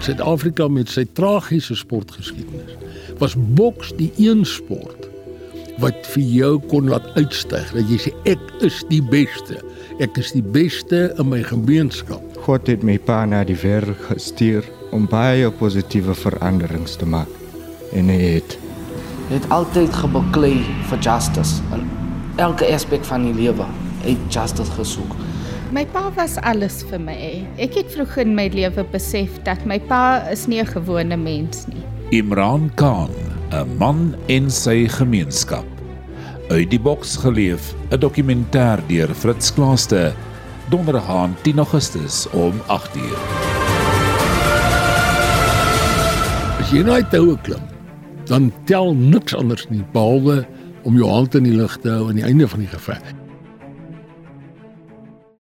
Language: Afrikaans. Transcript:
Suid-Afrika met sy tragiese sportgeskiedenis, was boks die een sport wat vir jou kon laat uitstyg, dat jy sê, ek is die beste in my gemeenskap. God het my pa na die wêreld gestuur om baie positiewe veranderings te maak. En hy het altyd gebeklei vir justice. In elke aspek van die lewe het justice gesoek. My pa was alles vir my. Ek het vroeg in my lewe besef dat my pa is nie 'n gewone mens nie. Imran Khan, 'n man en sy gemeenskap. Uit die boks geleef, 'n dokumentêr deur Fritz Klaaste, donderdag aan 10 Augustus om 8:00. As jy na die toue klim, dan tel niks anders nie, behalwe om jou hand in die lug te hou aan die einde van die geveg.